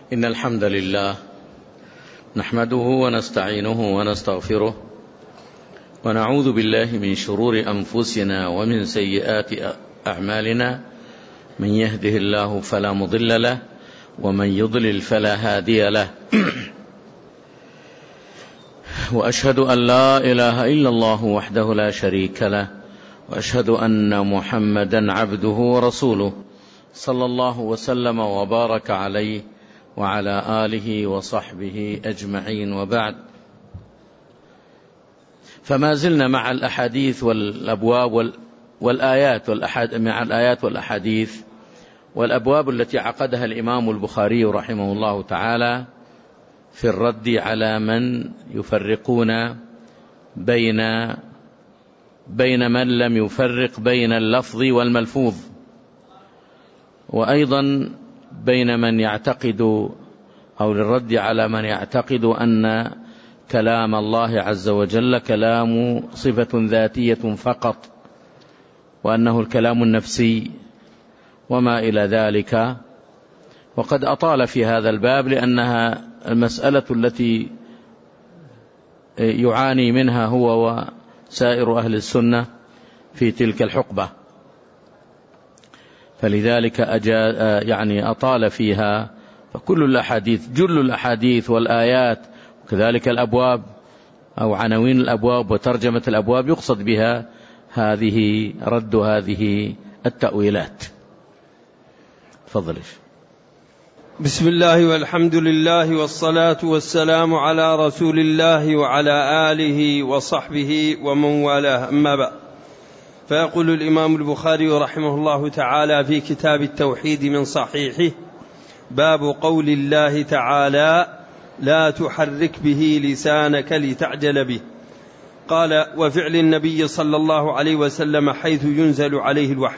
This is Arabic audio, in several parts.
إن الحمد لله نحمده ونستعينه ونستغفره ونعوذ بالله من شرور أنفسنا ومن سيئات أعمالنا، من يهده الله فلا مضل له ومن يضلل فلا هادي له. وأشهد أن لا إله إلا الله وحده لا شريك له، وأشهد أن محمدا عبده ورسوله صلى الله وسلم وبارك عليه وعلى آله وصحبه أجمعين، وبعد. فما زلنا مع الأحاديث والأبواب والآيات مع الآيات والأحاديث والأبواب التي عقدها الإمام البخاري رحمه الله تعالى في الرد على من يفرقون بين من لم يفرق بين اللفظ والملفوظ، وأيضا بين من يعتقد أو للرد على من يعتقد أن كلام الله عز وجل كلام صفة ذاتية فقط، وأنه الكلام النفسي وما إلى ذلك. وقد أطال في هذا الباب لأنها المسألة التي يعاني منها هو وسائر أهل السنة في تلك الحقبة، فلذلك أطال فيها. فكل الأحاديث، جل الأحاديث والآيات وكذلك الأبواب أو عناوين الأبواب وترجمة الأبواب يقصد بها رد هذه التأويلات. تفضل. بسم الله والحمد لله والصلاة والسلام على رسول الله وعلى آله وصحبه ومن والاه، أما بعد. فيقول الإمام البخاري رحمه الله تعالى في كتاب التوحيد من صحيحه: باب قول الله تعالى: لا تحرك به لسانك لتعجل به. قال: وفعل النبي صلى الله عليه وسلم حيث ينزل عليه الوحي.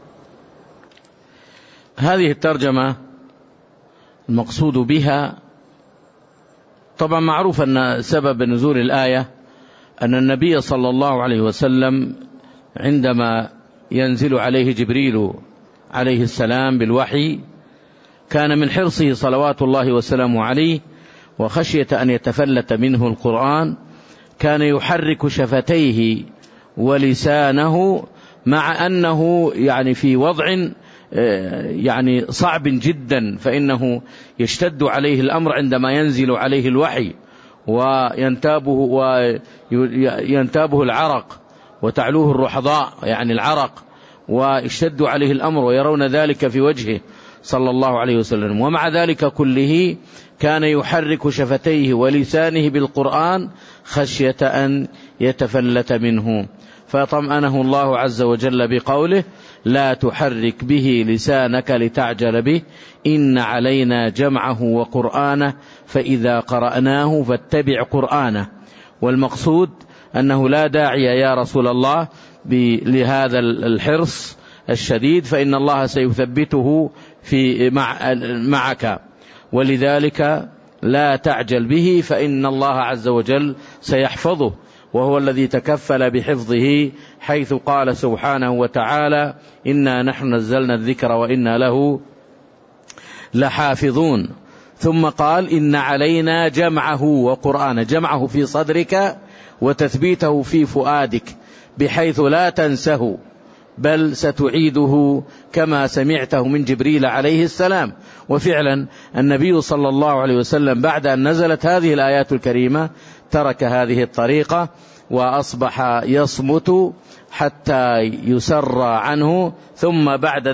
هذه الترجمة المقصود بها طبعا معروف أن سبب نزول الآية أن النبي صلى الله عليه وسلم عندما ينزل عليه جبريل عليه السلام بالوحي كان من حرصه صلوات الله وسلامه عليه وخشية أن يتفلت منه القرآن كان يحرك شفتيه ولسانه، مع أنه في وضع صعب جدا، فإنه يشتد عليه الأمر عندما ينزل عليه الوحي وينتابه العرق وتعلوه الرحضاء العرق، ويشتد عليه الأمر ويرون ذلك في وجهه صلى الله عليه وسلم. ومع ذلك كله كان يحرك شفتيه ولسانه بالقرآن خشية أن يتفلت منه، فطمأنه الله عز وجل بقوله: لا تحرك به لسانك لتعجل به إن علينا جمعه وقرآنه فإذا قرأناه فاتبع قرآنه. والمقصود أنه لا داعي يا رسول الله لهذا الحرص الشديد، فإن الله سيثبته معك، ولذلك لا تعجل به فإن الله عز وجل سيحفظه، وهو الذي تكفل بحفظه، حيث قال سبحانه وتعالى: إنا نحن نزلنا الذكر وإنا له لحافظون. ثم قال: إن علينا جمعه وقرآنه، جمعه في صدرك وتثبيته في فؤادك بحيث لا تنسه، بل ستعيده كما سمعته من جبريل عليه السلام. وفعلا النبي صلى الله عليه وسلم بعد أن نزلت هذه الآيات الكريمة ترك هذه الطريقة وأصبح يصمت حتى يسر عنه، ثم بعد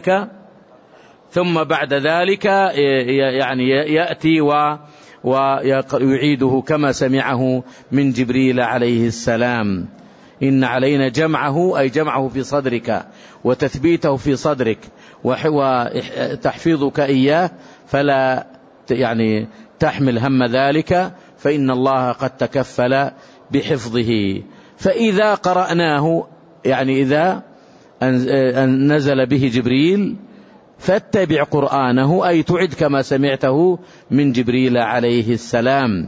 ذلك يأتي ويعيده كما سمعه من جبريل عليه السلام. إن علينا جمعه أي جمعه في صدرك وتثبيته في صدرك وتحفيظك إياه، فلا تحمل هم ذلك، فإن الله قد تكفل بحفظه. فإذا قرأناه إذا نزل به جبريل فاتبع قرآنه أي تعد كما سمعته من جبريل عليه السلام.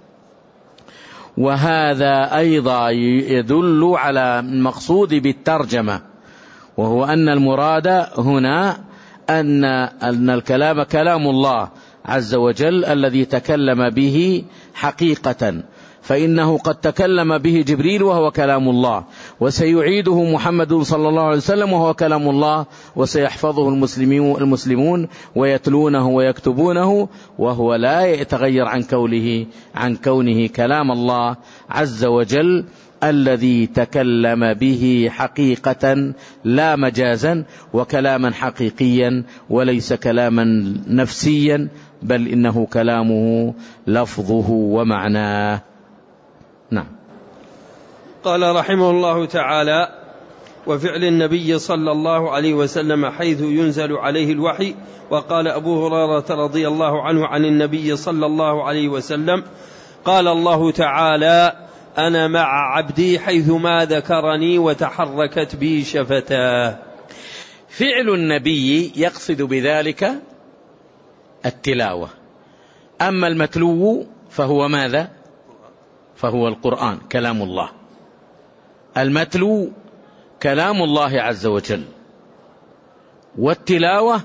وهذا أيضا يدل على المقصود بالترجمة، وهو أن المراد هنا أن الكلام كلام الله عز وجل الذي تكلم به حقيقة، فإنه قد تكلم به جبريل وهو كلام الله، وسيعيده محمد صلى الله عليه وسلم وهو كلام الله، وسيحفظه المسلمون ويتلونه ويكتبونه، وهو لا يتغير عن كونه كلام الله عز وجل الذي تكلم به حقيقة لا مجازا، وكلاما حقيقيا وليس كلاما نفسيا، بل إنه كلامه لفظه ومعناه. نعم. قال رحمه الله تعالى: وفعل النبي صلى الله عليه وسلم حيث ينزل عليه الوحي. وقال أبو هريرة رضي الله عنه عن النبي صلى الله عليه وسلم: قال الله تعالى: أنا مع عبدي حيثما ذكرني وتحركت بي شفتاه. فعل النبي يقصد بذلك التلاوة، أما المتلو فهو ماذا؟ فهو القرآن كلام الله. المتلو كلام الله عز وجل، والتلاوة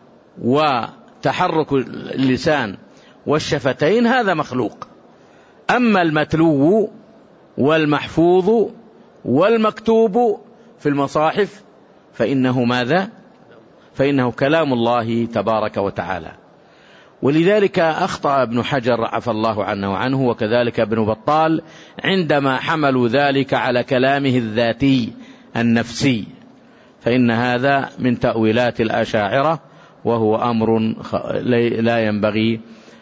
وتحرك اللسان والشفتين هذا مخلوق. أما المتلو والمحفوظ والمكتوب في المصاحف فإنه ماذا؟ فإنه كلام الله تبارك وتعالى. ولذلك أخطأ ابن حجر عفى الله عنه وعنه، وكذلك ابن بطال، عندما حملوا ذلك على كلامه الذاتي النفسي، فإن هذا من تأويلات الأشاعرة، وهو أمر لا ينبغي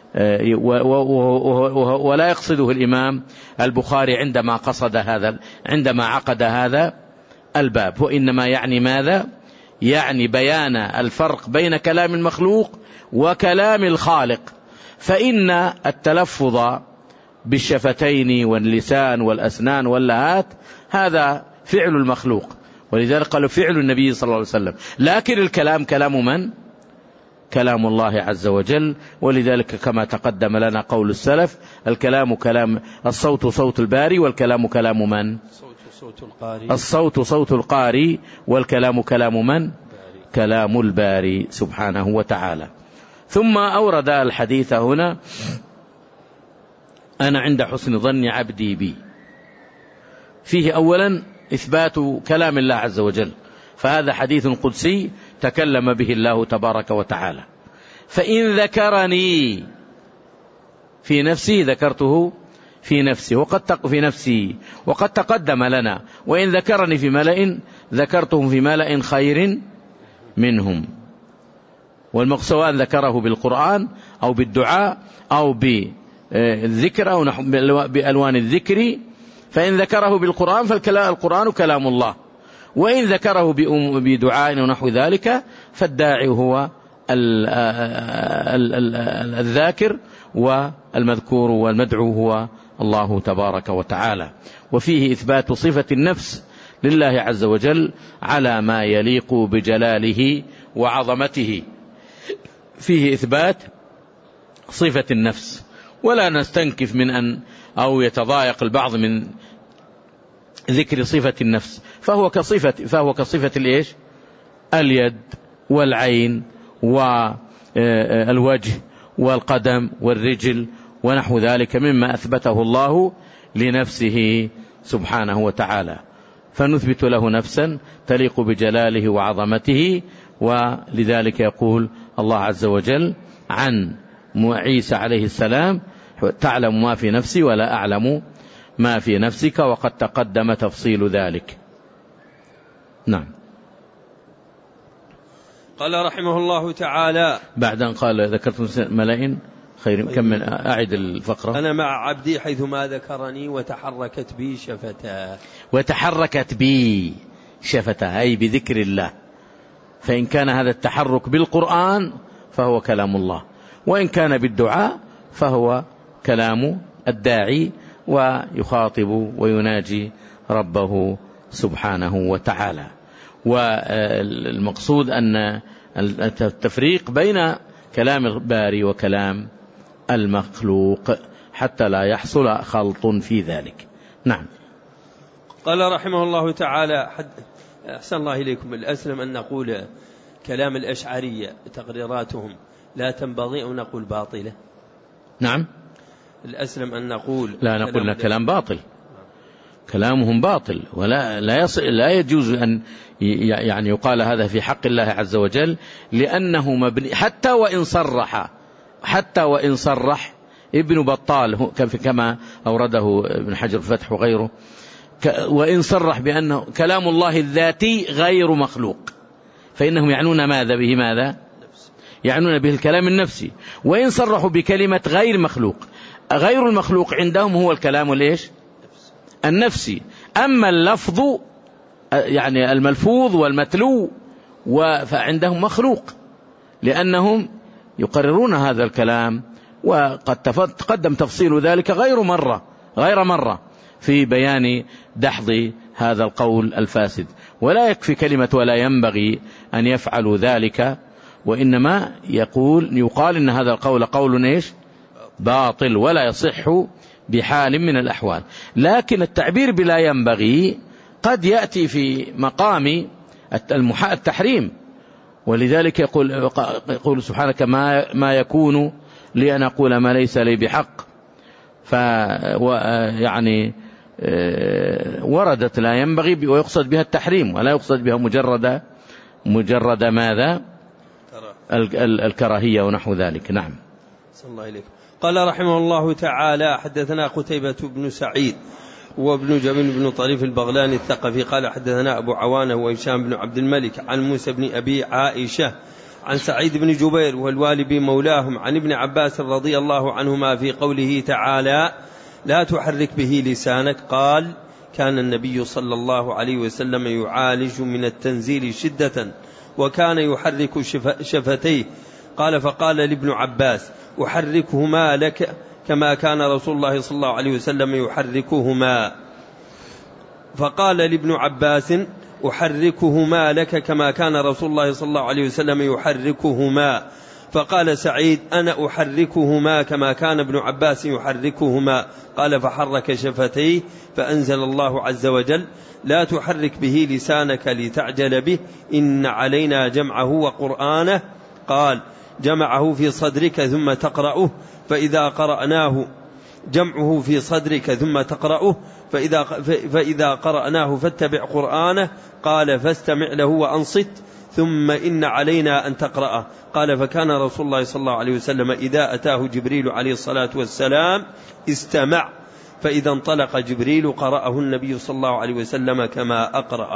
ولا يقصده الإمام البخاري عندما عقد هذا الباب، وإنما يعني ماذا؟ يعني بيان الفرق بين كلام المخلوق وكلام الخالق. فإن التلفظ بالشفتين واللسان والأسنان واللهات هذا فعل المخلوق، ولذلك قالوا فعل النبي صلى الله عليه وسلم. لكن الكلام كلام من؟ كلام الله عز وجل. ولذلك كما تقدم لنا قول السلف: الكلام كلام، الصوت صوت الباري، والكلام كلام من؟ الصوت صوت القاري، والكلام كلام من؟ كلام الباري سبحانه وتعالى. ثم أورد الحديث هنا: أنا عند حسن ظن عبدي بي. فيه أولا إثبات كلام الله عز وجل، فهذا حديث قدسي تكلم به الله تبارك وتعالى. فإن ذكرني في نفسي ذكرته في نفسي في نفسي، وقد تقدم لنا: وإن ذكرني في ملأ ذكرتهم في ملأ خير منهم. والمقصود أن ذكره بالقرآن أو بالدعاء أو بالذكر أو بألوان الذكر. فإن ذكره بالقرآن فالقرآن كلام الله، وإن ذكره بدعاء ونحو ذلك فالداعي هو الذاكر، والمذكور والمدعو هو الله تبارك وتعالى. وفيه إثبات صفة النفس لله عز وجل على ما يليق بجلاله وعظمته. فيه إثبات صفة النفس، ولا نستنكف من أن أو يتضايق البعض من ذكر صفة النفس، فهو كصفة الإيش؟ اليد والعين والوجه والقدم والرجل ونحو ذلك مما أثبته الله لنفسه سبحانه وتعالى، فنثبت له نفسا تليق بجلاله وعظمته. ولذلك يقول الله عز وجل عن عيسى عليه السلام: تعلم ما في نفسي ولا أعلم ما في نفسك، وقد تقدم تفصيل ذلك. نعم. قال رحمه الله تعالى بعد أن قال ذكرت ملائين خير، كمل أعد الفقرة. أنا مع عبدي حيثما ذكرني وتحركت بي شفتاه. وتحركت بي شفتاه أي بذكر الله. فإن كان هذا التحرك بالقرآن فهو كلام الله، وإن كان بالدعاء فهو كلام الداعي، ويخاطب ويناجي ربه سبحانه وتعالى. والمقصود أن التفريق بين كلام الباري وكلام المخلوق حتى لا يحصل خلط في ذلك. نعم. قال رحمه الله تعالى: أحسن الله إليكم. الأسلم أن نقول كلام الأشعرية تقريراتهم لا تنبغي أن نقول باطلة؟ نعم، الأسلم أن نقول لا نقول كلام باطل، كلامهم باطل، لا يجوز أن يعني يقال هذا في حق الله عز وجل، لأنه مبني حتى وإن صرح ابن بطال كما أورده ابن حجر الفتح وغيره، وإن صرح بأنه كلام الله الذاتي غير مخلوق، فإنهم يعنون ماذا به؟ ماذا يعنون به؟ الكلام النفسي. وإن صرحوا بكلمة غير مخلوق، غير المخلوق عندهم هو الكلام ليش؟ النفسي. أما اللفظ يعني الملفوظ والمتلو فعندهم مخلوق، لأنهم يقررون هذا الكلام، وقد تقدم تفصيل ذلك غير مرة في بيان دحض هذا القول الفاسد. ولا يكفي كلمة ولا ينبغي أن يفعلوا ذلك، وإنما يقال إن هذا القول قول إيش؟ باطل، ولا يصح بحال من الأحوال. لكن التعبير بلا ينبغي قد يأتي في مقام التحريم، ولذلك يقول سبحانك ما يكون لي أن أقول ما ليس لي بحق، يعني وردت لا ينبغي ويقصد بها التحريم، ولا يقصد بها مجرد ماذا؟ الكراهية ونحو ذلك. نعم. صلى الله عليه. قال رحمه الله تعالى: حدثنا قتيبة بن سعيد وابن جبل بن طريف البغلاني الثقفي قال حدثنا أبو عوانة وهشام بن عبد الملك عن موسى بن أبي عائشة عن سعيد بن جبير والوالبي مولاهم عن ابن عباس رضي الله عنهما في قوله تعالى: لا تحرك به لسانك. قال: كان النبي صلى الله عليه وسلم يعالج من التنزيل شدة وكان يحرك شفتيه. قال: فقال لابن عباس: أحركهما لك كما كان رسول الله صلى الله عليه وسلم يحركهما. فقال لابن عباس: أحركهما لك كما كان رسول الله صلى الله عليه وسلم يحركهما. فقال سعيد: أنا أحركهما كما كان ابن عباس يحركهما. قال: فحرك شفتيه فأنزل الله عز وجل: لا تحرك به لسانك لتعجل به إن علينا جمعه وقرآنه. قال: جمعه في صدرك ثم تقرأه فإذا قرأناه جمعه في صدرك ثم تقرأه فإذا قرأناه فاتبع قرآنه. قال: فاستمع له وأنصت ثم إن علينا أن تقرأه. قال: فكان رسول الله صلى الله عليه وسلم إذا أتاه جبريل عليه الصلاة والسلام استمع، فإذا انطلق جبريل قرأه النبي صلى الله عليه وسلم كما أقرأه.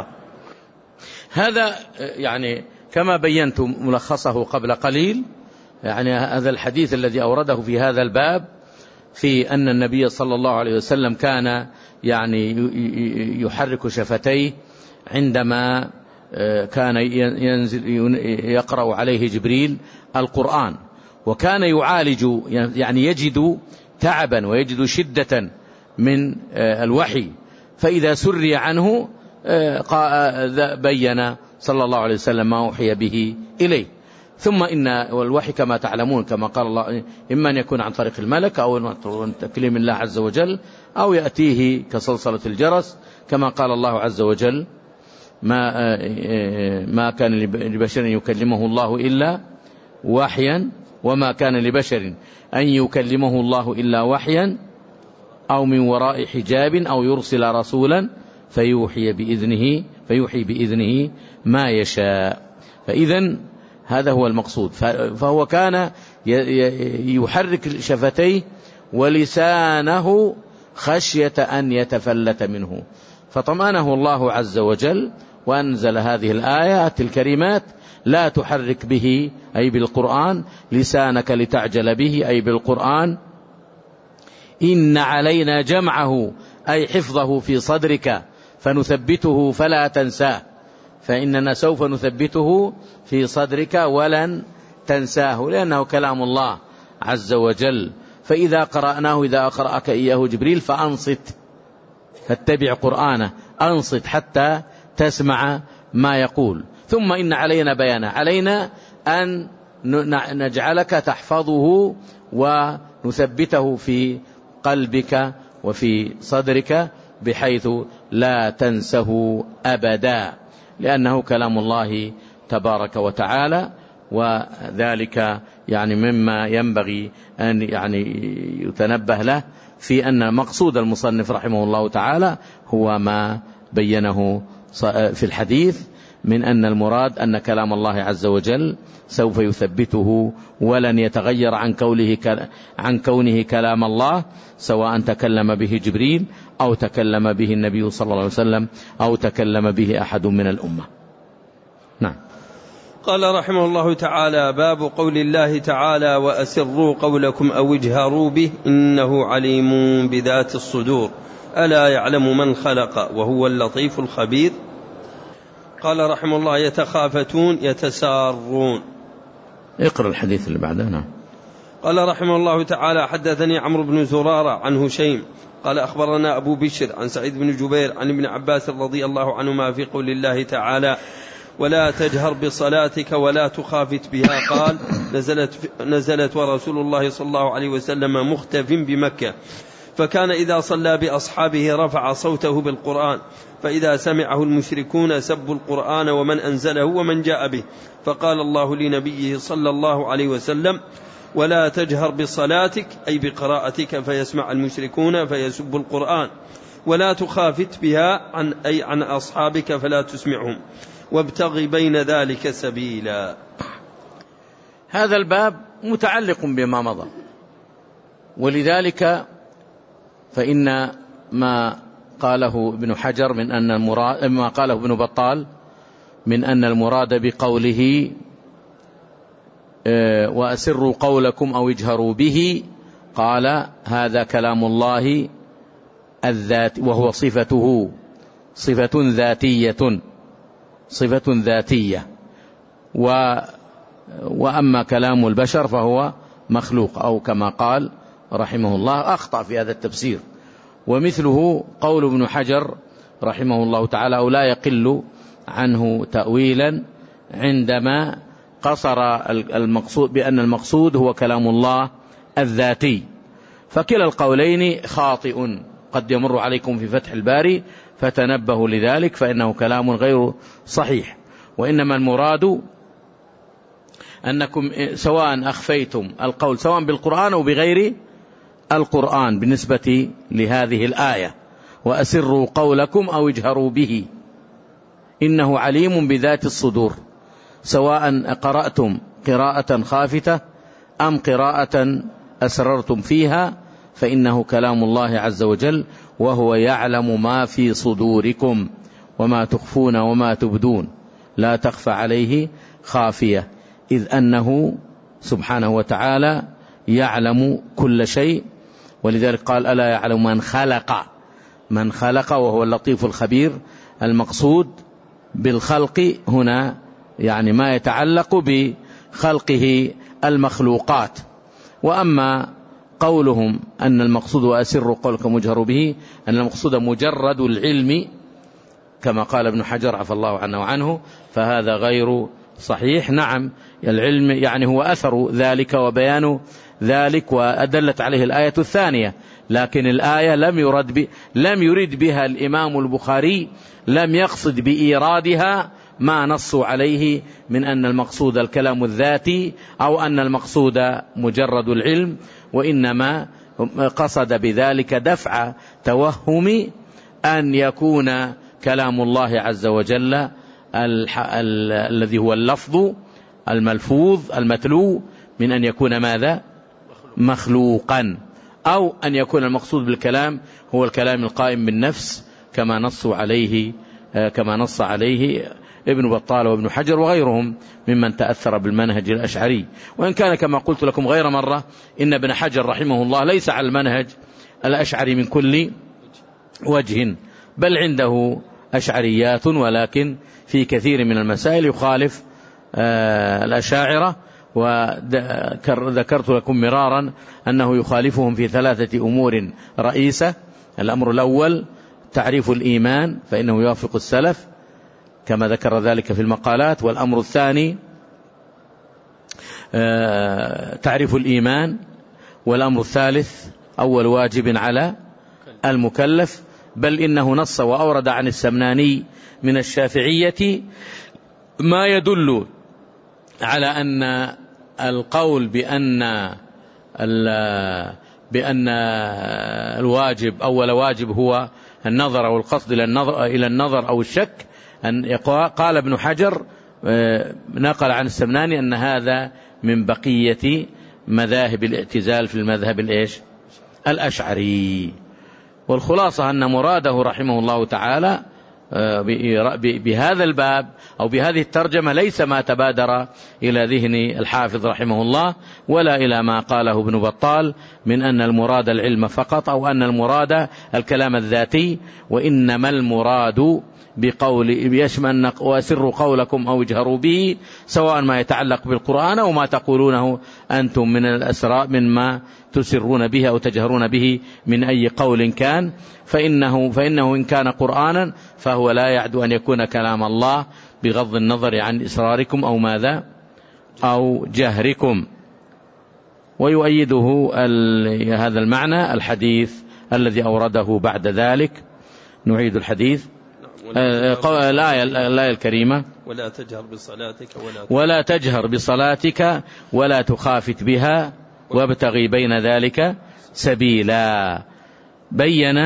هذا يعني كما بينت ملخصه قبل قليل، يعني هذا الحديث الذي أورده في هذا الباب في أن النبي صلى الله عليه وسلم كان يعني يحرك شفتيه عندما كان ينزل يقرأ عليه جبريل القرآن، وكان يعالج يعني يجد تعبا ويجد شدة من الوحي، فإذا سري عنه بين صلى الله عليه وسلم ما أوحي به إليه. ثم إن والوحي كما تعلمون كما قال الله إما أن يكون عن طريق الملك أو عن تكليم الله عز وجل أو يأتيه كصلصلة الجرس، كما قال الله عز وجل: ما كان لبشر يكلمه الله إلا وحيا وما كان لبشر أن يكلمه الله إلا وحيا أو من وراء حجاب أو يرسل رسولا فيوحي بإذنه ما يشاء. فإذن هذا هو المقصود. فهو كان يحرك شفتيه ولسانه خشية أن يتفلت منه، فطمأنه الله عز وجل وأنزل هذه الآيات الكريمات: لا تحرك به أي بالقرآن لسانك لتعجل به أي بالقرآن، إن علينا جمعه أي حفظه في صدرك فنثبته فلا تنساه، فإننا سوف نثبته في صدرك ولن تنساه، لأنه كلام الله عز وجل. فإذا قرأناه إذا أقرأك إياه جبريل فأنصت، فاتبع قرآنه، أنصت حتى تسمع ما يقول. ثم إن علينا بيانه، علينا أن نجعلك تحفظه ونثبته في قلبك وفي صدرك بحيث لا تنسه أبدا، لأنه كلام الله تبارك وتعالى، وذلك يعني مما ينبغي أن يعني يتنبه له في أن مقصود المصنف رحمه الله تعالى هو ما بينه في الحديث من أن المراد أن كلام الله عز وجل سوف يثبته ولن يتغير عن كونه كلام الله، سواء تكلم به جبريل أو تكلم به النبي صلى الله عليه وسلم أو تكلم به أحد من الأمة. نعم. قال رحمه الله تعالى: باب قول الله تعالى: وأسروا قولكم أو اجهروا به إنه عليم بذات الصدور ألا يعلم من خلق وهو اللطيف الخبير. قال رحمه الله: يتخافتون يتسارون. اقرأ الحديث اللي بعده. نعم. قال رحمه الله تعالى: حدثني عمرو بن زرارة عن هشيم قال أخبرنا أبو بشر عن سعيد بن جبير عن ابن عباس رضي الله عنهما في قول الله تعالى: ولا تجهر بصلاتك ولا تخافت بها. قال: نزلت ورسول الله صلى الله عليه وسلم مختف بمكة، فكان إذا صلى بأصحابه رفع صوته بالقرآن، فإذا سمعه المشركون سبوا القرآن ومن أنزله ومن جاء به، فقال الله لنبيه صلى الله عليه وسلم: ولا تجهر بصلاتك أي بقراءتك فيسمع المشركون فيسبوا القرآن، ولا تخافت بها عن أصحابك فلا تسمعهم، وابتغ بين ذلك سبيلا. هذا الباب متعلق بما مضى، ولذلك فإن ما قاله ابن حجر من أن المراد، ما قاله ابن بطال من أن المراد بقوله وأسروا قولكم أو اجهروا به، قال هذا كلام الله الذات، وهو صفة ذاتية، وأما كلام البشر فهو مخلوق، أو كما قال رحمه الله أخطأ في هذا التفسير. ومثله قول ابن حجر رحمه الله تعالى أو لا يقل عنه تأويلا عندما قصر المقصود بأن المقصود هو كلام الله الذاتي، فكلا القولين خاطئ قد يمر عليكم في فتح الباري فتنبهوا لذلك، فإنه كلام غير صحيح. وإنما المراد أنكم سواء أخفيتم القول سواء بالقرآن أو بغير القرآن بالنسبة لهذه الآية: وأسروا قولكم أو اجهروا به إنه عليم بذات الصدور، سواء قرأتم قراءة خافتة أم قراءة أسررتم فيها، فإنه كلام الله عز وجل، وهو يعلم ما في صدوركم وما تخفون وما تبدون لا تخفى عليه خافية، إذ أنه سبحانه وتعالى يعلم كل شيء. ولذلك قال: ألا يعلم من خلق وهو اللطيف الخبير. المقصود بالخلق هنا يعني ما يتعلق بخلقه المخلوقات. وأما قولهم أن المقصود وأسروا قولكم واجهروا به، أن المقصود مجرد العلم كما قال ابن حجر عفى الله عنه وعنه، فهذا غير صحيح. نعم، العلم يعني هو أثر ذلك وبيان ذلك، وأدلت عليه الآية الثانية، لكن الآية لم يرد بها الإمام البخاري، لم يقصد بإيرادها ما نصوا عليه من أن المقصود الكلام الذاتي أو أن المقصود مجرد العلم، وإنما قصد بذلك دفع توهم أن يكون كلام الله عز وجل الذي هو اللفظ الملفوظ المتلو من أن يكون ماذا؟ مخلوقا، أو أن يكون المقصود بالكلام هو الكلام القائم بالنفس كما نص عليه ابن بطال وابن حجر وغيرهم ممن تأثر بالمنهج الأشعري. وإن كان كما قلت لكم غير مرة إن ابن حجر رحمه الله ليس على المنهج الأشعري من كل وجه، بل عنده أشعريات، ولكن في كثير من المسائل يخالف الأشاعرة. وذكرت لكم مرارا أنه يخالفهم في 3 أمور رئيسة. الأمر الأول تعريف الإيمان، فإنه يوافق السلف كما ذكر ذلك في المقالات. والأمر الثاني تعريف الإيمان. والأمر الثالث أول واجب على المكلف، بل إنه نص وأورد عن السمناني من الشافعية ما يدل على أن القول بأن الواجب أول واجب هو النظر أو القصد إلى النظر أو الشك، قال ابن حجر نقل عن السمناني أن هذا من بقية مذاهب الاعتزال في المذهب الأشعري. والخلاصة أن مراده رحمه الله تعالى بهذا الباب أو بهذه الترجمة ليس ما تبادر إلى ذهن الحافظ رحمه الله ولا إلى ما قاله ابن بطال من أن المراد العلم فقط أو أن المراد الكلام الذاتي، وإنما المراد بقول يشمل وأسروا قولكم أو اجهروا به، سواء ما يتعلق بالقرآن أو ما تقولونه أنتم من الأسراء من ما تسرون به أو تجهرون به من أي قول كان، فإنه إن كان قرآنا فهو لا يعد أن يكون كلام الله بغض النظر عن إسراركم أو ماذا أو جهركم. ويؤيده هذا المعنى الحديث الذي أورده بعد ذلك. نعيد الحديث. الآية الكريمة ولا تجهر بصلاتك ولا تخافت بها وابتغي بين ذلك سبيلا. بين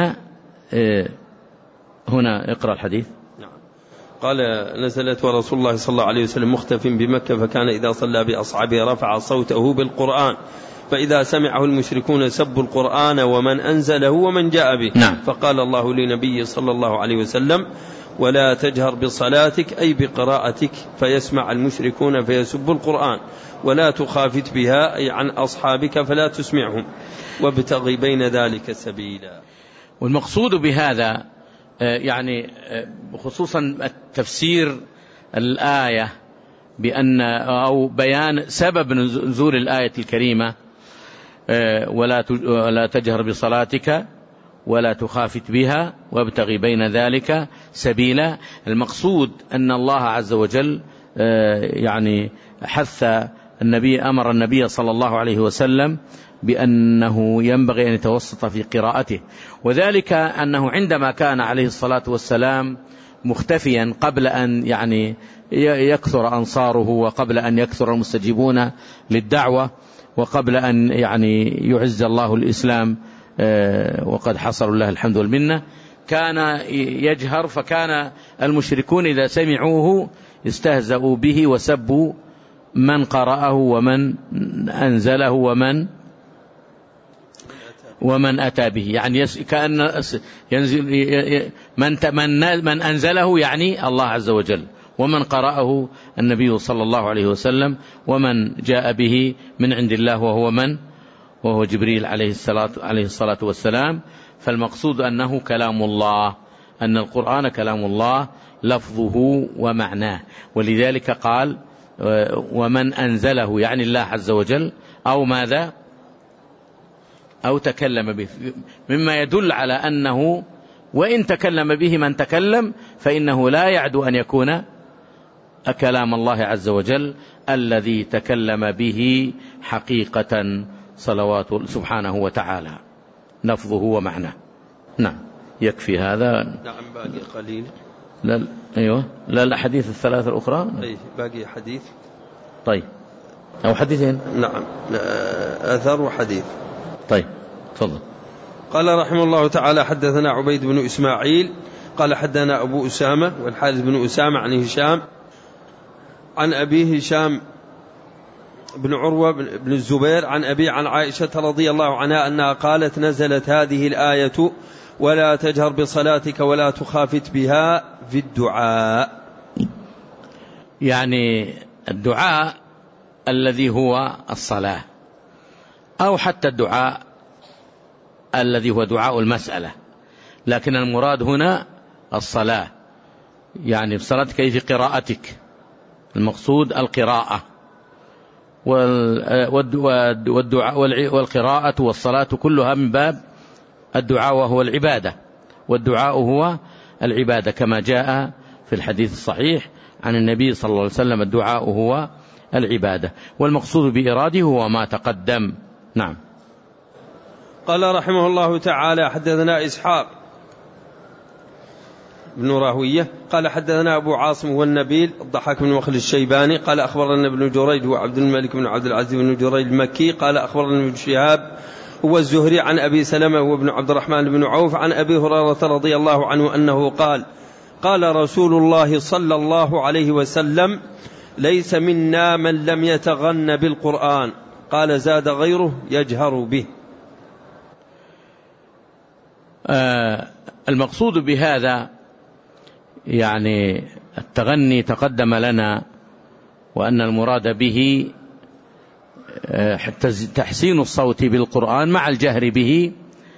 هنا اقرأ الحديث. قال نزلت ورسول الله صلى الله عليه وسلم مختف بمكة، فكان إذا صلى بأصحابه رفع صوته بالقرآن، فإذا سمعه المشركون سبوا القرآن ومن أنزله ومن جاء به. فقال الله لنبي صلى الله عليه وسلم ولا تجهر بصلاتك أي بقراءتك فيسمع المشركون فيسبوا القرآن، ولا تخافت بها أي عن أصحابك فلا تسمعهم، وابتغي بين ذلك سبيلا. والمقصود بهذا يعني خصوصا التفسير الآية بأن أو بيان سبب نزول الآية الكريمة ولا تجهر بصلاتك ولا تخافت بها وابتغي بين ذلك سبيلا. المقصود أن الله عز وجل يعني حث النبي، أمر النبي صلى الله عليه وسلم بأنه ينبغي أن يتوسط في قراءته، وذلك أنه عندما كان عليه الصلاة والسلام مختفيا قبل أن يعني يكثر أنصاره وقبل أن يكثر المستجيبون للدعوة وقبل أن يعني يعز الله الإسلام وقد حصل له الحمد والمنة، كان يجهر، فكان المشركون إذا سمعوه استهزأوا به وسبوا من قرأه ومن أنزله ومن أتى به، يعني كأن ينزل من أنزله يعني الله عز وجل، ومن قرأه النبي صلى الله عليه وسلم، ومن جاء به من عند الله وهو جبريل عليه الصلاة والسلام. فالمقصود أنه كلام الله، أن القرآن كلام الله لفظه ومعناه، ولذلك قال ومن أنزله يعني الله عز وجل أو ماذا أو تكلم به، مما يدل على أنه وإن تكلم به من تكلم فإنه لا يعد أن يكون كلام الله عز وجل الذي تكلم به حقيقة صلوات سبحانه وتعالى لفظه ومعناه. نعم يكفي هذا. نعم باقي قليل. لا أيوة لا الأحاديث الثلاثة الأخرى. باقي حديث. طيب أو حديثين. نعم أثر وحديث. طيب تفضل. قال رحمه الله تعالى حدثنا عبيد بن إسماعيل قال حدثنا أبو أسامة والحارث بن أسامة عن هشام عن أبيه هشام بن عروة بن الزبير عن أبي عن عائشة رضي الله عنها أنها قالت نزلت هذه الآية ولا تجهر بصلاتك ولا تخافت بها في الدعاء. يعني الدعاء الذي هو الصلاة أو حتى الدعاء الذي هو دعاء المسألة، لكن المراد هنا الصلاة، يعني بصلاتك أي في قراءتك، المقصود القراءة والدعاء والقراءة والصلاة كلها من باب الدعاء وهو العبادة، والدعاء هو العبادة كما جاء في الحديث الصحيح عن النبي صلى الله عليه وسلم الدعاء هو العبادة، والمقصود بإراده هو ما تقدم. نعم. قال رحمه الله تعالى حدثنا إسحاق بن راهوية قال حدثنا أبو عاصم والنبيل الضحاك بن مخلد الشيباني قال أخبرنا ابن جريج وعبد الملك بن عبد العزيز بن جريج المكي قال أخبرنا ابن شهاب هو الزهري عن أبي سلمة وابن عبد الرحمن بن عوف عن أبي هريرة رضي الله عنه أنه قال قال رسول الله صلى الله عليه وسلم ليس منا من لم يتغن بالقرآن. قال زاد غيره يجهر به. المقصود بهذا يعني التغني تقدم لنا وأن المراد به تحسين الصوت بالقرآن مع الجهر به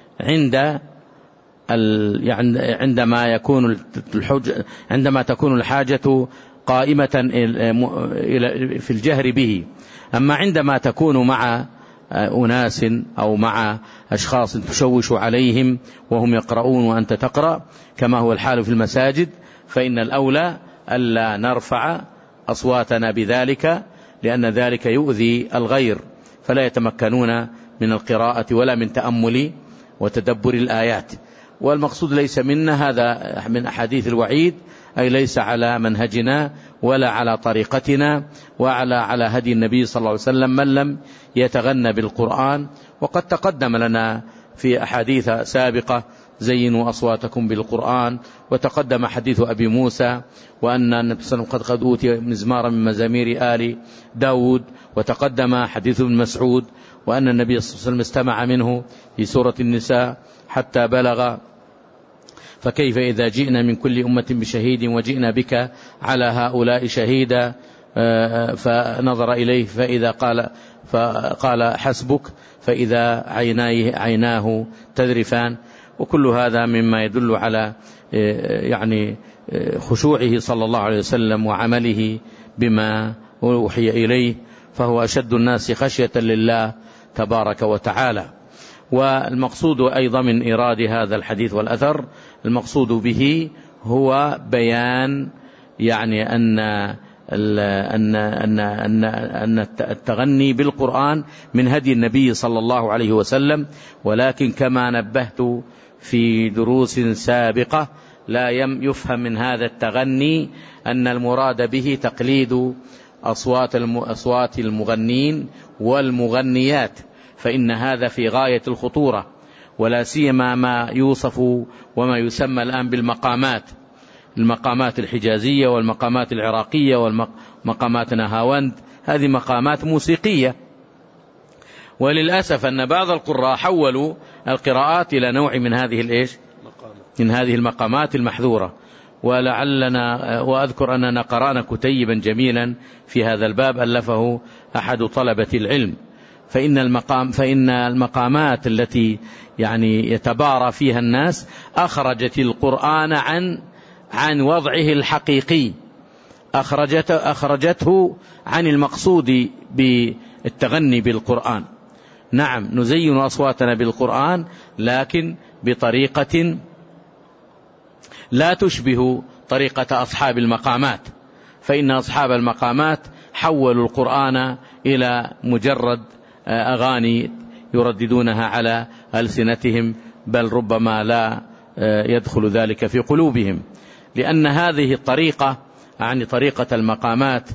عندما تكون الحاجة قائمة في الجهر به. أما عندما تكون مع أناس أو مع أشخاص تشوش عليهم وهم يقرؤون وأنت تقرأ كما هو الحال في المساجد فإن الأولى ألا نرفع أصواتنا بذلك لأن ذلك يؤذي الغير فلا يتمكنون من القراءة ولا من تأمل وتدبر الآيات. والمقصود ليس منا هذا من أحاديث الوعيد أي ليس على منهجنا ولا على طريقتنا على هدي النبي صلى الله عليه وسلم من لم يتغنى بالقرآن. وقد تقدم لنا في أحاديث سابقة زينوا أصواتكم بالقرآن وتقدم حديث أبي موسى وأن النبي صلى الله عليه وسلم قد أوتي مزمارا من مزامير آل داود وتقدم حديث ابن مسعود وأن النبي صلى الله عليه وسلم استمع منه في سورة النساء حتى بلغ فكيف إذا جئنا من كل أمة بشهيد وجئنا بك على هؤلاء شهيدا فنظر إليه فقال حسبك فإذا عيناه تذرفان. وكل هذا مما يدل على يعني خشوعه صلى الله عليه وسلم وعمله بما أوحي إليه فهو أشد الناس خشية لله تبارك وتعالى. والمقصود أيضا من إيراد هذا الحديث والأثر المقصود به هو بيان يعني أن التغني بالقرآن من هدي النبي صلى الله عليه وسلم. ولكن كما نبهت في دروس سابقة لا يفهم من هذا التغني أن المراد به تقليد أصوات المغنين والمغنيات فإن هذا في غاية الخطورة ولا سيما ما يوصف وما يسمى الآن المقامات الحجازية والمقامات العراقية والمقامات نهاوند. هذه مقامات موسيقية وللأسف أن بعض القراء حولوا القراءات إلى نوع من هذه المقامات المحذورة. وأذكر أننا قرأنا كتيبا جميلا في هذا الباب ألفه أحد طلبة العلم فإن المقامات التي يعني يتبارى فيها الناس أخرجت القرآن عن وضعه الحقيقي أخرجته عن المقصود بالتغني بالقرآن. نعم نزين أصواتنا بالقرآن لكن بطريقة لا تشبه طريقة أصحاب المقامات فإن أصحاب المقامات حولوا القرآن إلى مجرد أغاني يرددونها على ألسنتهم بل ربما لا يدخل ذلك في قلوبهم لأن هذه الطريقة يعني طريقة المقامات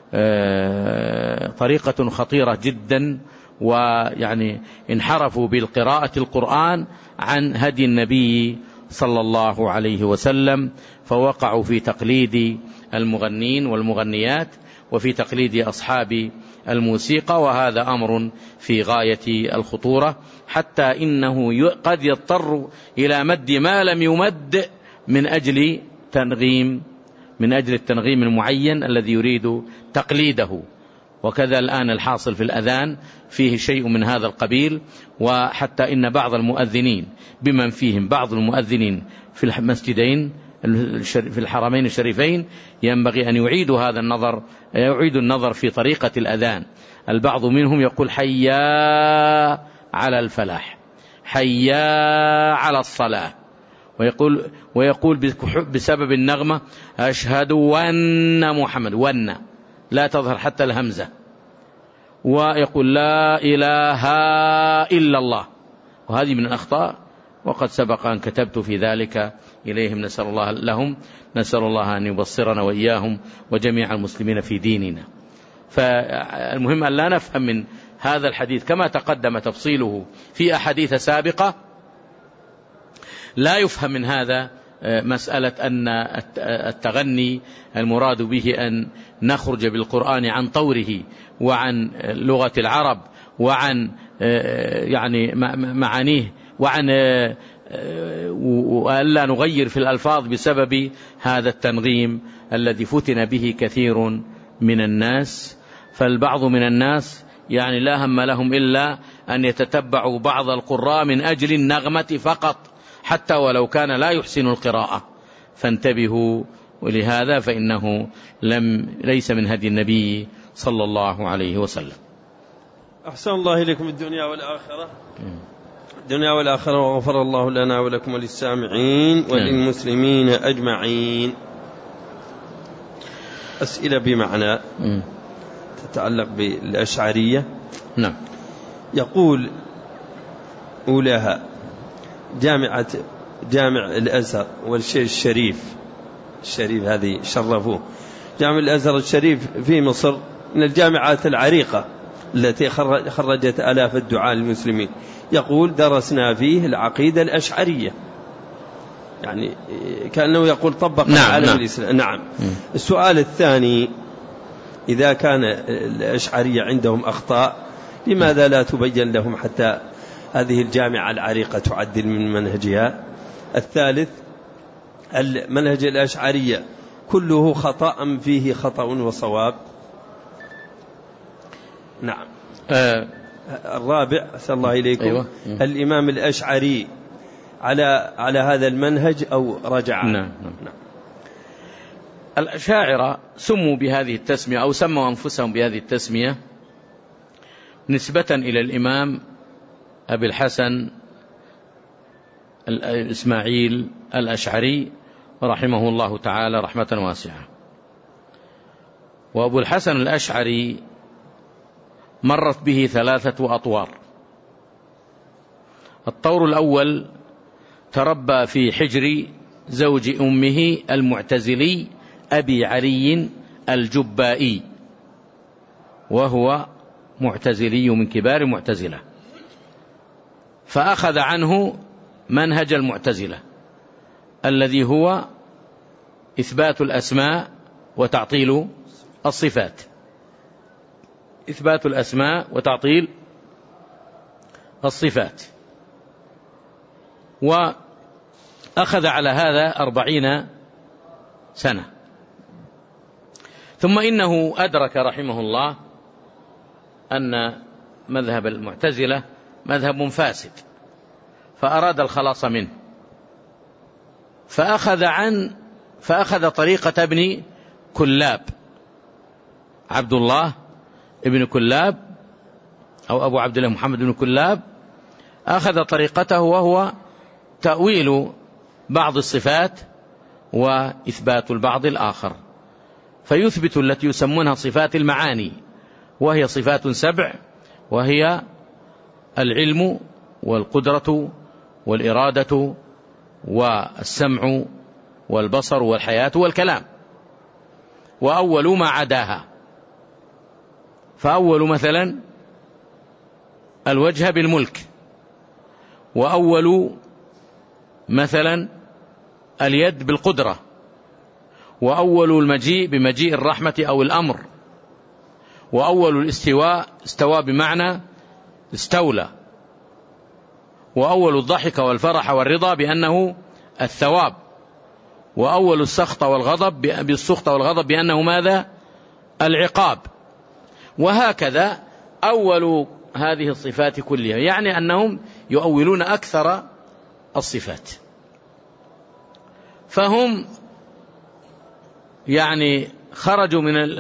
طريقة خطيرة جدا ويعني انحرفوا بالقراءة القرآن عن هدي النبي صلى الله عليه وسلم فوقعوا في تقليد المغنين والمغنيات وفي تقليد أصحاب الموسيقى وهذا أمر في غاية الخطورة حتى إنه قد يضطر إلى مد ما لم يمد من أجل التنغيم المعين الذي يريد تقليده. وكذا الآن الحاصل في الأذان فيه شيء من هذا القبيل وحتى إن بعض المؤذنين بمن فيهم بعض المؤذنين في المسجدين في الحرمين الشريفين ينبغي أن يعيدوا النظر في طريقة الأذان. البعض منهم يقول حيا على الفلاح حيا على الصلاة ويقول بسبب النغمة أشهد وأن محمد وأن لا تظهر حتى الهمزة ويقول لا إله إلا الله وهذه من الأخطاء وقد سبق أن كتبت في ذلك إليهم نسأل الله أن يبصرنا وإياهم وجميع المسلمين في ديننا. فالمهم أن لا نفهم من هذا الحديث كما تقدم تفصيله في أحاديث سابقة، لا يفهم من هذا مسألة أن التغني المراد به أن نخرج بالقرآن عن طوره وعن لغة العرب وعن يعني معانيه وعن وألا نغير في الألفاظ بسبب هذا التنغيم الذي فتن به كثير من الناس. فالبعض من الناس يعني لا هم لهم إلا أن يتتبعوا بعض القراء من أجل النغمة فقط، حتى ولو كان لا يحسن القراءة. فانتبهوا ولهذا، فإنه ليس من هدي النبي صلى الله عليه وسلم. أحسن الله إليكم الدنيا والآخرة، وغفر الله لنا ولكم وللسامعين وللمسلمين أجمعين. أسئلة بمعنى تتعلق بالأشعرية. نعم. يقول أولاها جامع الأزهر والشيخ الشريف هذه شرفوه، جامع الأزهر الشريف في مصر من الجامعات العريقة التي خرجت آلاف الدعاة للمسلمين. يقول درسنا فيه العقيدة الأشعرية، يعني كأنه يقول طبق العالم الإسلامي. نعم. السؤال الثاني: إذا كان الأشعرية عندهم أخطاء لماذا لا تبين لهم حتى هذه الجامعة العريقة تعدل من منهجها؟ الثالث: المنهج الأشعرية كله خطأ فيه خطأ وصواب؟ نعم. الرابع: أسأل الله إليكم. أيوة. الإمام الأشعري على هذا المنهج أو رجع؟ نعم. الأشاعرة سموا بهذه التسمية أو سموا أنفسهم بهذه التسمية نسبة إلى الإمام أبي الحسن إسماعيل الأشعري رحمه الله تعالى رحمة واسعة. وأبو الحسن الأشعري مرت به 3 أطوار. الطور الأول: تربى في حجر زوج أمه المعتزلي أبي علي الجبائي، وهو معتزلي من كبار المعتزلة، فأخذ عنه منهج المعتزلة الذي هو إثبات الأسماء وتعطيل الصفات. إثبات الأسماء وتعطيل الصفات. وأخذ على هذا 40 سنة. ثم إنه أدرك رحمه الله أن مذهب المعتزلة مذهب فاسد، فأراد الخلاص منه، فأخذ طريقة ابن كلاب، عبد الله ابن كلاب أو أبو عبد الله محمد بن كلاب، أخذ طريقته وهو تأويل بعض الصفات وإثبات البعض الآخر، فيثبت التي يسمونها صفات المعاني، وهي صفات 7، وهي العلم والقدرة والإرادة والسمع والبصر والحياة والكلام، وأول ما عداها. فأول مثلا الوجه بالملك، وأول مثلا اليد بالقدرة، وأول المجيء بمجيء الرحمة أو الأمر، وأول الاستواء استوى بمعنى استولى، وأول الضحك والفرح والرضا بأنه الثواب، وأول السخط والغضب بأنه ماذا؟ العقاب. وهكذا أول هذه الصفات كلها، يعني أنهم يؤولون أكثر الصفات. فهم يعني خرجوا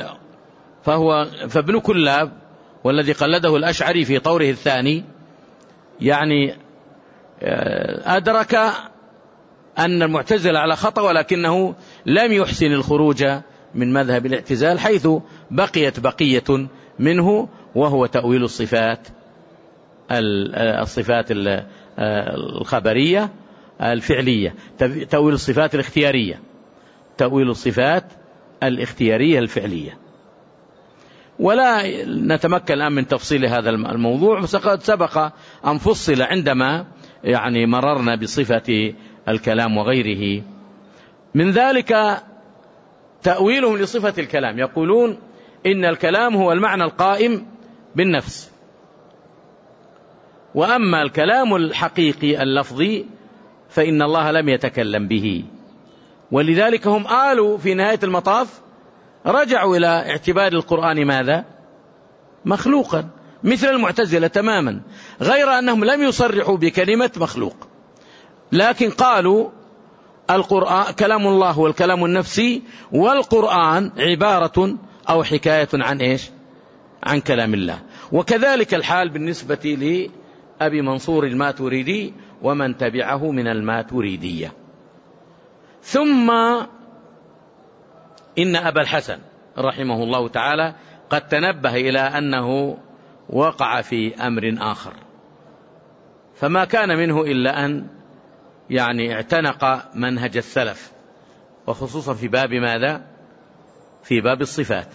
فابن كلاب والذي قلده الأشعري في طوره الثاني يعني أدرك أن المعتزلة على خطأ، ولكنه لم يحسن الخروج من مذهب الاعتزال، حيث بقيت بقية منه، وهو تأويل الصفات الخبرية الفعلية، تأويل الصفات الاختيارية، تأويل الصفات الاختيارية الفعلية. ولا نتمكن الآن من تفصيل هذا الموضوع، فقد سبق أن فصل عندما يعني مررنا بصفة الكلام وغيره. من ذلك تأويلهم لصفة الكلام، يقولون إن الكلام هو المعنى القائم بالنفس، وأما الكلام الحقيقي اللفظي فإن الله لم يتكلم به. ولذلك هم آلوا في نهاية المطاف رجعوا إلى اعتبار القرآن ماذا؟ مخلوقا، مثل المعتزلة تماما، غير أنهم لم يصرحوا بكلمة مخلوق، لكن قالوا القرآن كلام الله هو الكلام النفسي، والقرآن عبارة أو حكاية عن إيش؟ عن كلام الله. وكذلك الحال بالنسبة لأبي منصور الماتريدي ومن تبعه من الماتريدية. ثم إن أبا الحسن رحمه الله تعالى قد تنبه إلى أنه وقع في أمر آخر، فما كان منه إلا أن يعني اعتنق منهج السلف، وخصوصا في باب ماذا؟ في باب الصفات،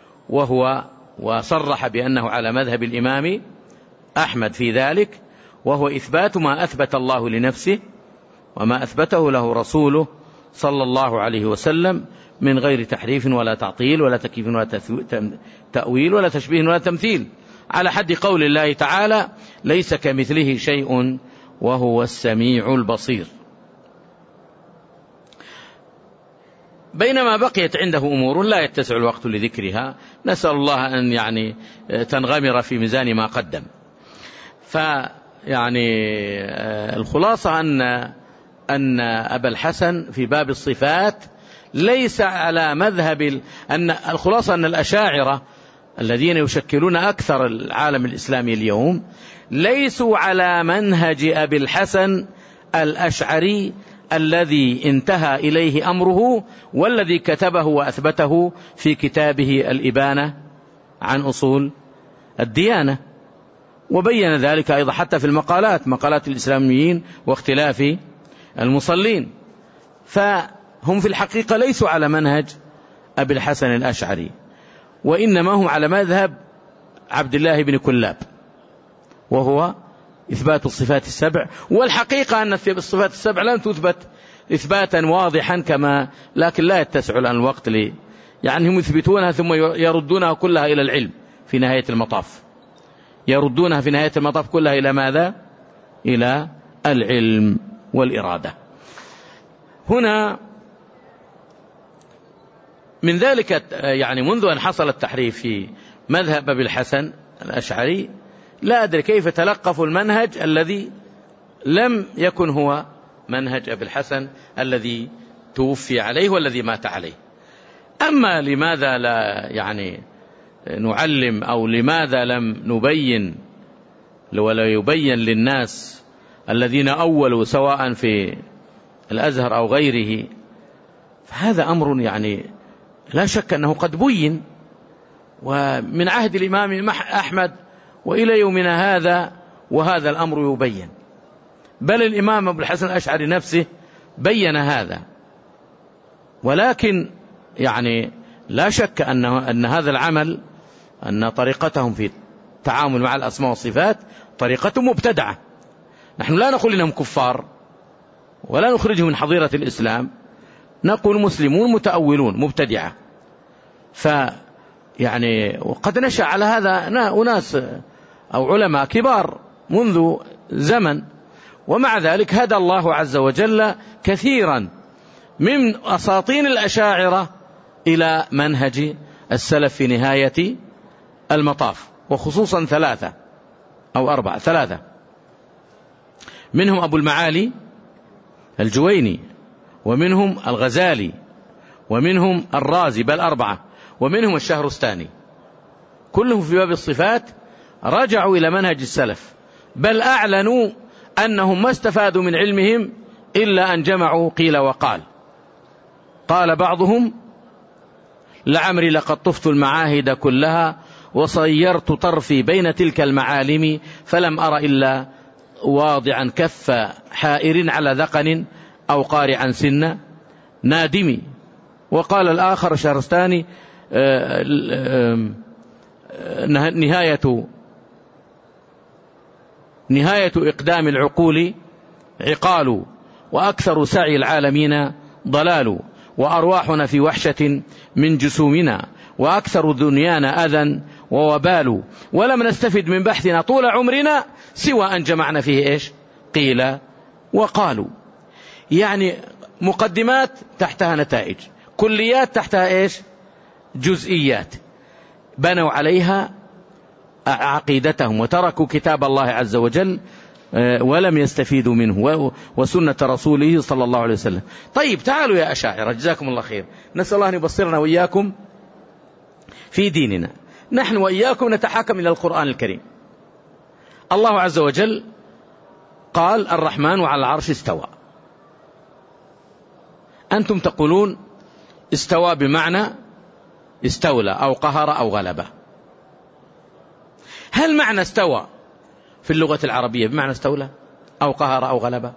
وصرح بأنه على مذهب الإمام أحمد في ذلك، وهو إثبات ما أثبت الله لنفسه وما أثبته له رسوله صلى الله عليه وسلم من غير تحريف ولا تعطيل ولا تكييف ولا تأويل ولا تشبيه ولا تمثيل، على حد قول الله تعالى ليس كمثله شيء وهو السميع البصير. بينما بقيت عنده أمور لا يتسع الوقت لذكرها، نسأل الله أن يعني تنغمر في ميزان ما قدم. فيعني الخلاصة أن أبا الحسن في باب الصفات ليس على مذهب الخلاصة أن الأشاعرة الذين يشكلون أكثر العالم الإسلامي اليوم ليسوا على منهج أبي الحسن الأشعري الذي انتهى إليه أمره، والذي كتبه وأثبته في كتابه الإبانة عن أصول الديانة، وبين ذلك أيضا حتى في مقالات الإسلاميين واختلاف المصلين. فهم في الحقيقة ليسوا على منهج أبي الحسن الأشعري، وإنما هم على مذهب عبد الله بن كلاب، وهو إثبات الصفات السبع. والحقيقة أن الصفات السبع لم تثبت إثباتا واضحا لكن لا يتسع الآن الوقت يعني هم يثبتونها ثم يردونها كلها إلى العلم في نهاية المطاف، يردونها في نهاية المطاف كلها إلى ماذا؟ إلى العلم والإرادة. هنا من ذلك يعني منذ أن حصل التحريف في مذهب أبي الحسن الأشعري لا أدري كيف تلقفوا المنهج الذي لم يكن هو منهج أبي الحسن الذي توفي عليه والذي مات عليه. أما لماذا لا يعني نعلم، أو لماذا لم نبين ولا يبين للناس الذين أولوا سواء في الأزهر أو غيره، فهذا أمر يعني لا شك أنه قد بين، ومن عهد الإمام أحمد وإلى يومنا هذا وهذا الأمر يبين، بل الإمام أبو الحسن الأشعري نفسه بين هذا. ولكن يعني لا شك أن هذا العمل، أن طريقتهم في التعامل مع الأسماء والصفات طريقة مبتدعة. نحن لا نقول إنهم كفار ولا نخرجهم من حظيرة الإسلام، نقول مسلمون متأولون مبتدعة. يعني وقد نشأ على هذا أناس أو علماء كبار منذ زمن، ومع ذلك هدى الله عز وجل كثيرا من أساطين الأشاعرة إلى منهج السلف في نهاية المطاف، وخصوصا 3 أو 4 منهم أبو المعالي الجويني، ومنهم الغزالي، ومنهم الرازي، بل 4، ومنهم الشهرستاني، كلهم في باب الصفات رجعوا إلى منهج السلف، بل أعلنوا أنهم ما استفادوا من علمهم إلا أن جمعوا قيل وقال. قال بعضهم لعمري لقد طفت المعاهد كلها وصيرت طرفي بين تلك المعالم فلم أر إلا واضعا كف حائر على ذقن أو قارعا سن نادم. وقال الآخر شهرستاني نهاية إقدام العقول عقال، وأكثر سعي العالمين ضلال، وأرواحنا في وحشة من جسومنا، وأكثر دنيانا أذى ووبال، ولم نستفد من بحثنا طول عمرنا سوى أن جمعنا فيه إيش؟ قيل وقالوا. يعني مقدمات تحتها نتائج، كليات تحتها إيش؟ جزئيات، بنوا عليها عقيدتهم وتركوا كتاب الله عز وجل ولم يستفيدوا منه وسنة رسوله صلى الله عليه وسلم. طيب تعالوا يا أشاعرة، جزاكم الله خير، نسأل الله أن يبصرنا وإياكم في ديننا. نحن وإياكم نتحاكم إلى القرآن الكريم. الله عز وجل قال الرحمن على العرش استوى، أنتم تقولون استوى بمعنى استولى أو قهر أو غلبة. هل معنى استوى في اللغة العربية بمعنى استولى أو قهر أو غلبة؟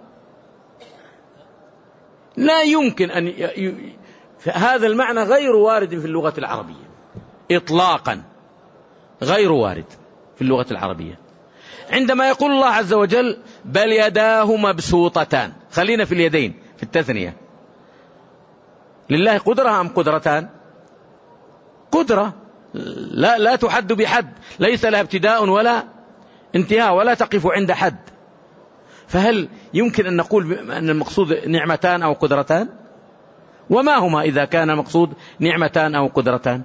لا يمكن أن هذا المعنى غير وارد في اللغة العربية إطلاقا، غير وارد في اللغة العربية. عندما يقول الله عز وجل بل يداه مبسوطتان، خلينا في اليدين في التثنية، لله قدرة أم قدرتان؟ قدرة لا تحد بحد، ليس لها ابتداء ولا انتهاء ولا تقف عند حد. فهل يمكن أن نقول أن المقصود نعمتان أو قدرتان؟ وما هما إذا كان المقصود نعمتان أو قدرتان؟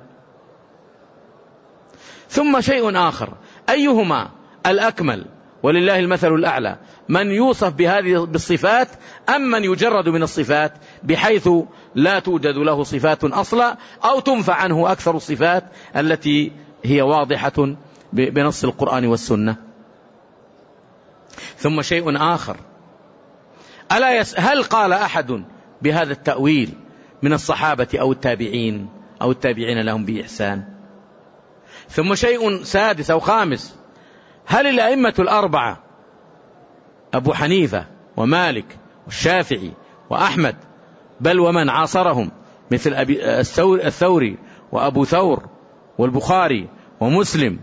ثم شيء آخر، أيهما الأكمل؟ ولله المثل الأعلى، من يوصف بهذه بالصفات أم من يجرد من الصفات بحيث لا توجد له صفات أصلا أو تنفع عنه أكثر الصفات التي هي واضحة بنص القرآن والسنة؟ ثم شيء آخر، هل قال أحد بهذا التأويل من الصحابة أو التابعين أو التابعين لهم بإحسان؟ ثم شيء سادس أو خامس، هل الأئمة الأربعة أبو حنيفة ومالك والشافعي وأحمد بل ومن عاصرهم مثل الثوري وأبو ثور والبخاري ومسلم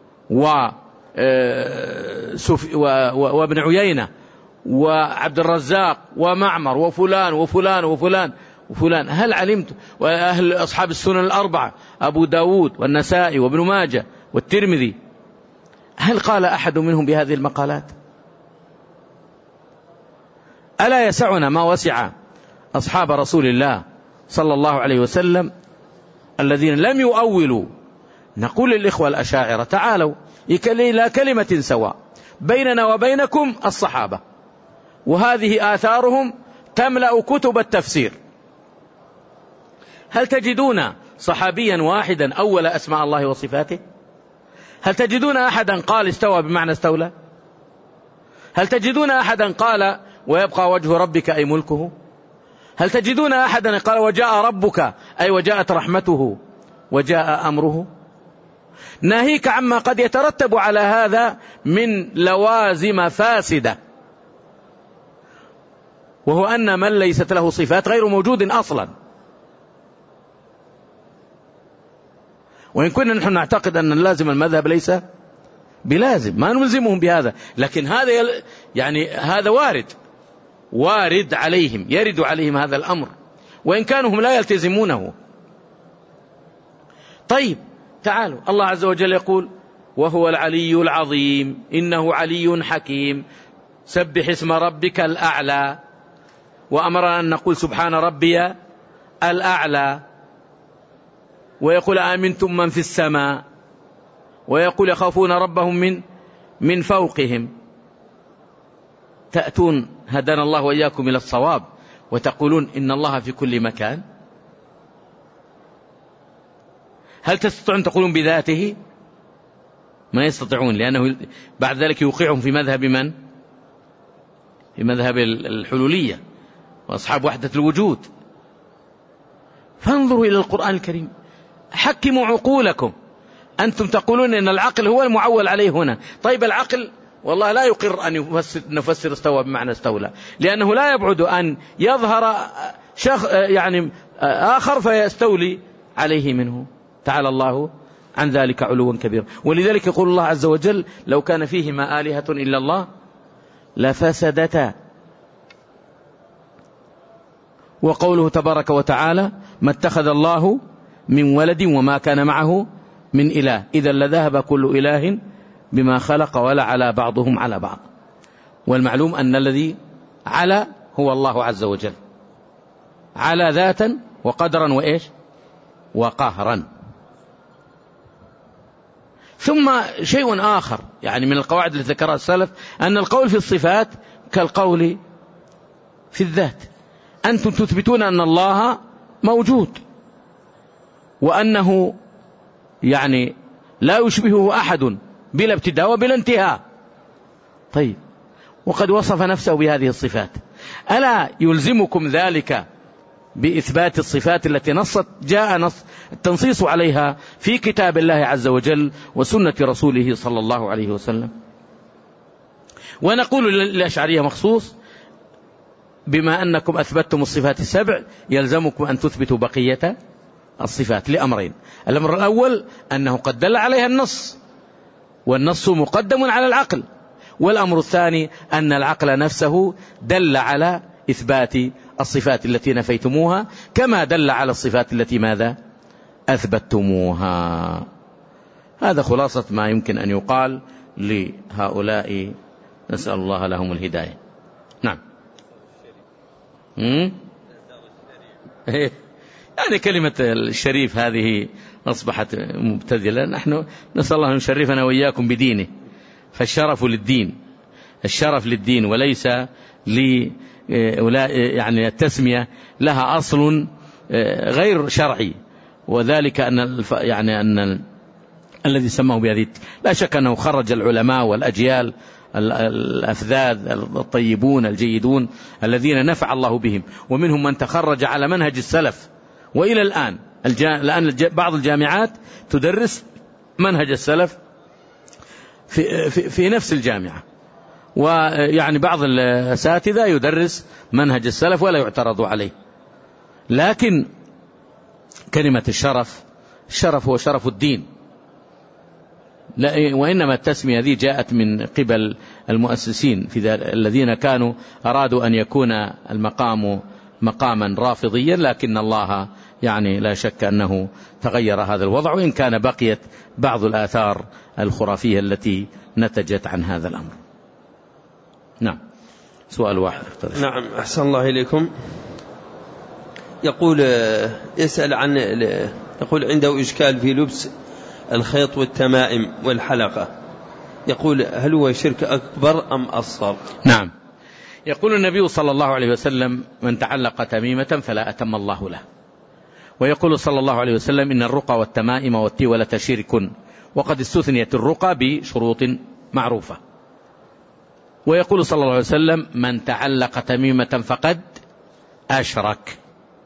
وابن عيينة وعبد الرزاق ومعمر وفلان وفلان وفلان وفلان، هل علمت وأهل أصحاب السنن الأربعة أبو داود والنسائي وابن ماجه والترمذي، هل قال أحد منهم بهذه المقالات؟ ألا يسعنا ما وسع أصحاب رسول الله صلى الله عليه وسلم الذين لم يؤولوا؟ نقول للإخوة الأشاعرة تعالوا إلى كلمة سواء، بيننا وبينكم الصحابة، وهذه آثارهم تملأ كتب التفسير. هل تجدون صحابيا واحدا أول أسماء الله وصفاته؟ هل تجدون أحدا قال استوى بمعنى استولى؟ هل تجدون أحدا قال ويبقى وجه ربك أي ملكه؟ هل تجدون أحدا قال وجاء ربك أي وجاءت رحمته وجاء أمره؟ ناهيك عما قد يترتب على هذا من لوازم فاسدة، وهو أن من ليست له صفات غير موجود أصلا. وإن كنا نحن نعتقد أن لازم المذهب ليس بلازم، ما نلزمهم بهذا، لكن هذا يعني هذا وارد عليهم، يرد عليهم هذا الأمر وإن كانوا هم لا يلتزمونه. طيب تعالوا، الله عز وجل يقول وهو العلي العظيم إنه علي حكيم سبح اسم ربك الأعلى، وأمرنا أن نقول سبحان ربي الأعلى، ويقول آمنتم من في السماء، ويقول يخافون ربهم من فوقهم. تأتون هدانا الله وإياكم إلى الصواب وتقولون إن الله في كل مكان. هل تستطيعون تقولون بذاته؟ ما يستطيعون، لأنه بعد ذلك يوقعهم في مذهب من؟ في مذهب الحلولية وأصحاب وحدة الوجود. فانظروا إلى القرآن الكريم، حكموا عقولكم. أنتم تقولون إن العقل هو المعول عليه هنا، طيب العقل والله لا يقر أن نفسر استوى بمعنى استولى، لأنه لا يبعد أن يظهر يعني آخر فيستولي عليه منه، تعالى الله عن ذلك علوا كبيرا. ولذلك يقول الله عز وجل: لو كان فيهما آلهة إلا الله لفسدتا. وقوله تبارك وتعالى: ما اتخذ الله من ولد وما كان معه من إله إذا لذهب كل إله بما خلق ولا على بعضهم على بعض. والمعلوم أن الذي على هو الله عز وجل، على ذاتا وقدرا وإيش وقهرا. ثم شيء آخر يعني من القواعد التي ذكرها السلف، أن القول في الصفات كالقول في الذات. أنتم تثبتون أن الله موجود وأنه يعني لا يشبهه أحد بلا ابتداء وبلا انتهاء. طيب، وقد وصف نفسه بهذه الصفات، ألا يلزمكم ذلك بإثبات الصفات التي جاء التنصيص عليها في كتاب الله عز وجل وسنة رسوله صلى الله عليه وسلم؟ ونقول للأشعرية مخصوص: بما أنكم أثبتتم الصفات السبع يلزمكم أن تثبتوا بقية الصفات لأمرين. الأمر الأول أنه قد دل عليها النص، والنص مقدم على العقل. والأمر الثاني أن العقل نفسه دل على إثبات الصفات التي نفيتموها كما دل على الصفات التي ماذا أثبتتموها. هذا خلاصة ما يمكن أن يقال لهؤلاء، نسأل الله لهم الهداية. نعم. يعني كلمة الشريف هذه أصبحت مبتذلة. نحن نسأل الله أن يشرفنا وإياكم بدينه، فالشرف للدين، الشرف للدين وليس يعني التسمية لها أصل غير شرعي، وذلك أن الذي سماه بهذه لا شك أنه خرج العلماء والأجيال الأفذاذ الطيبون الجيدون الذين نفع الله بهم، ومنهم من تخرج على منهج السلف. وإلى الآن بعض الجامعات تدرس منهج السلف في نفس الجامعة، ويعني بعض الأساتذة يدرس منهج السلف ولا يعترض عليه. لكن كلمة الشرف هو شرف الدين، وإنما التسمية هذه جاءت من قبل المؤسسين الذين كانوا أرادوا أن يكون المقام مقاما رافضيا، لكن الله يعني لا شك أنه تغير هذا الوضع، وإن كان بقيت بعض الآثار الخرافية التي نتجت عن هذا الأمر. نعم. سؤال واحد. نعم، أحسن الله إليكم. يقول يسأل عن يقول عنده إشكال في لبس الخيط والتمائم والحلقة، يقول: هل هو شرك أكبر أم أصغر؟ نعم. يقول النبي صلى الله عليه وسلم: من تعلق تميمة فلا أتم الله له. ويقول صلى الله عليه وسلم: إن الرقى والتمائم والتولة شرك، وقد استثنيت الرقى بشروط معروفة. ويقول صلى الله عليه وسلم: من تعلق تميمة فقد أشرك.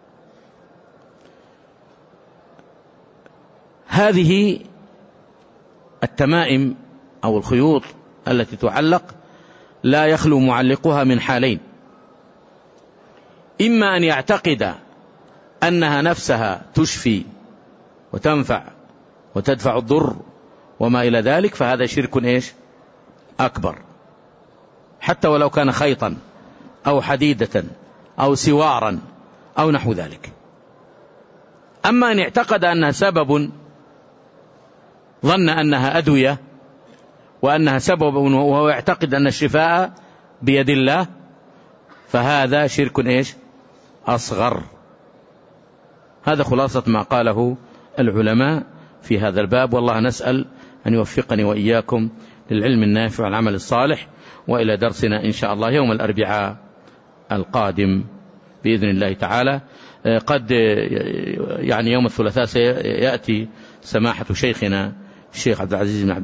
هذه التمائم أو الخيوط التي تعلق لا يخلو معلقها من حالين: إما أن يعتقد أنها نفسها تشفي وتنفع وتدفع الضر وما إلى ذلك، فهذا شرك أكبر، حتى ولو كان خيطا أو حديدة أو سوارا أو نحو ذلك. أما أن يعتقد أنها سبب، ظن أنها أدوية وأنها سبب وهو يعتقد أن الشفاء بيد الله، فهذا شرك أصغر. هذا خلاصة ما قاله العلماء في هذا الباب، والله نسأل أن يوفقني وإياكم للعلم النافع والعمل الصالح. وإلى درسنا إن شاء الله يوم الأربعاء القادم بإذن الله تعالى. قد يعني يوم الثلاثاء سيأتي سماحة شيخنا الشيخ عبد العزيز بن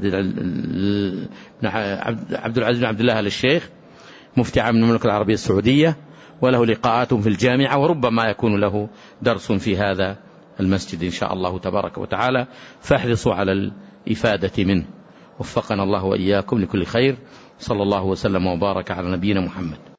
عبد الله الشيخ مفتي عام المملكة العربية السعودية، وله لقاءات في الجامعة، وربما يكون له درس في هذا المسجد إن شاء الله تبارك وتعالى، فاحرصوا على الإفادة منه. وفقنا الله وإياكم لكل خير، صلى الله وسلم وبارك على نبينا محمد.